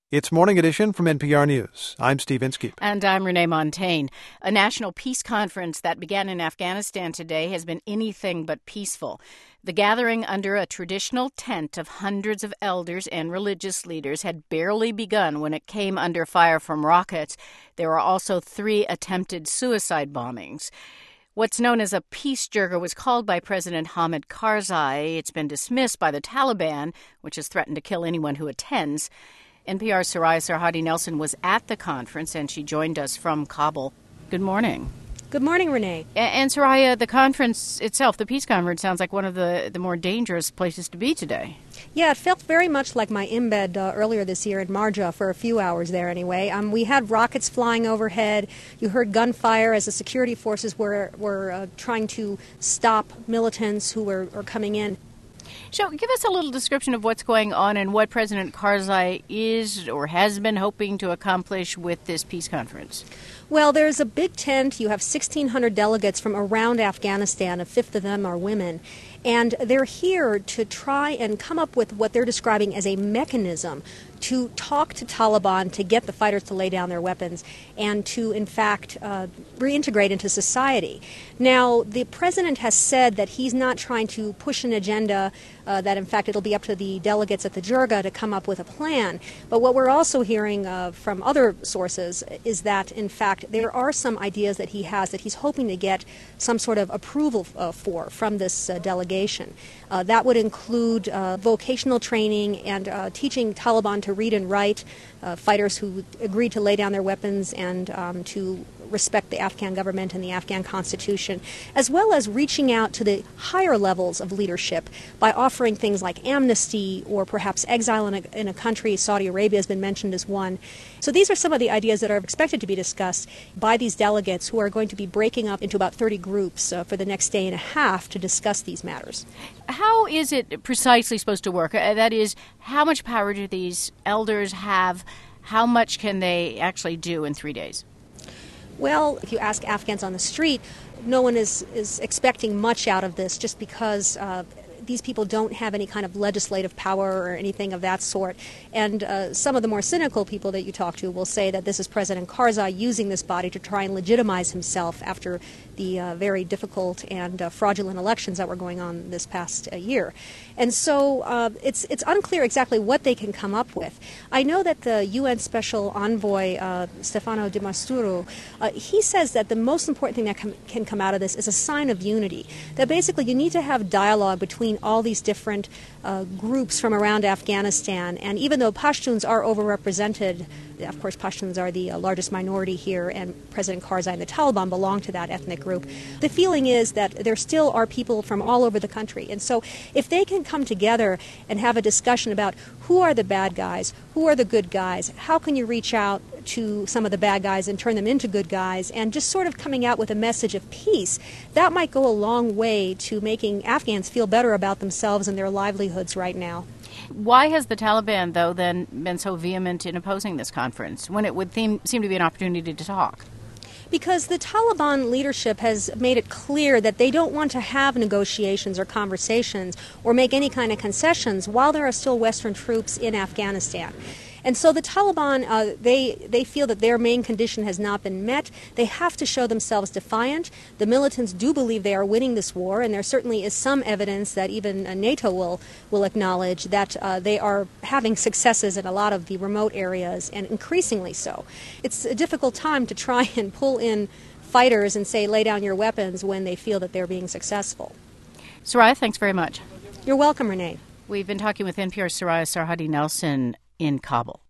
It's Morning Edition from NPR News. I'm Steve Inskeep. And I'm Renee Montagne. A national peace conference that began in Afghanistan today has been anything but peaceful. The gathering under a traditional tent of hundreds of elders and religious leaders had barely begun when it came under fire from rockets. There were also 3 attempted suicide bombings. What's known as a peace jirga was called by President Hamid Karzai. It's been dismissed by the Taliban, which has threatened to kill anyone who attends. NPR's Soraya Sarhadi Nelson was at the conference, and she joined us from Kabul. Good morning. Good morning, Renee. And Soraya, the conference itself, the peace conference, sounds like one of the more dangerous places to be today. Yeah, it felt very much like my embed earlier this year in Marja for a few hours there anyway. We had rockets flying overhead. You heard gunfire as the security forces were trying to stop militants who were coming in. So give us a little description of what's going on and what President Karzai is or has been hoping to accomplish with this peace conference. Well, there's a big tent. You have 1,600 delegates from around Afghanistan. A fifth of them are women. And they're here to try and come up with what they're describing as a mechanism to talk to Taliban to get the fighters to lay down their weapons and to, in fact, reintegrate into society. Now, the president has said that he's not trying to push an agenda, that, in fact, it'll be up to the delegates at the Jirga to come up with a plan. But what we're also hearing from other sources is that, in fact, there are some ideas that he has that he's hoping to get some sort of approval from this delegation. That would include vocational training and teaching Taliban to read and write, fighters who agreed to lay down their weapons and to respect the Afghan government and the Afghan constitution, as well as reaching out to the higher levels of leadership by offering things like amnesty or perhaps exile in a country. Saudi Arabia has been mentioned as one. So these are some of the ideas that are expected to be discussed by these delegates who are going to be breaking up into about 30 groups for the next day and a half to discuss these matters. How is it precisely supposed to work? That is, how much power do these elders have? How much can they actually do in 3 days? Well, if you ask Afghans on the street, no one is expecting much out of this just because these people don't have any kind of legislative power or anything of that sort. And some of the more cynical people that you talk to will say that this is President Karzai using this body to try and legitimize himself after the very difficult and fraudulent elections that were going on this past year. And so it's unclear exactly what they can come up with. I know that the UN Special Envoy, Stefano de Masturo, he says that the most important thing that can come out of this is a sign of unity, that basically you need to have dialogue between all these different groups from around Afghanistan. And even though Pashtuns are overrepresented, of course, Pashtuns are the largest minority here, and President Karzai and the Taliban belong to that ethnic group. The feeling is that there still are people from all over the country. And so if they can come together and have a discussion about who are the bad guys, who are the good guys, how can you reach out to some of the bad guys and turn them into good guys, and just sort of coming out with a message of peace, that might go a long way to making Afghans feel better about themselves and their livelihoods right now. Why has the Taliban, though, then been so vehement in opposing this conference when it would seem to be an opportunity to talk? Because the Taliban leadership has made it clear that they don't want to have negotiations or conversations or make any kind of concessions while there are still Western troops in Afghanistan. And so the Taliban, they feel that their main condition has not been met. They have to show themselves defiant. The militants do believe they are winning this war, and there certainly is some evidence that even NATO will acknowledge that they are having successes in a lot of the remote areas, and increasingly so. It's a difficult time to try and pull in fighters and say, lay down your weapons when they feel that they're being successful. Soraya, thanks very much. You're welcome, Renee. We've been talking with NPR's Soraya Sarhadi Nelson in Kabul.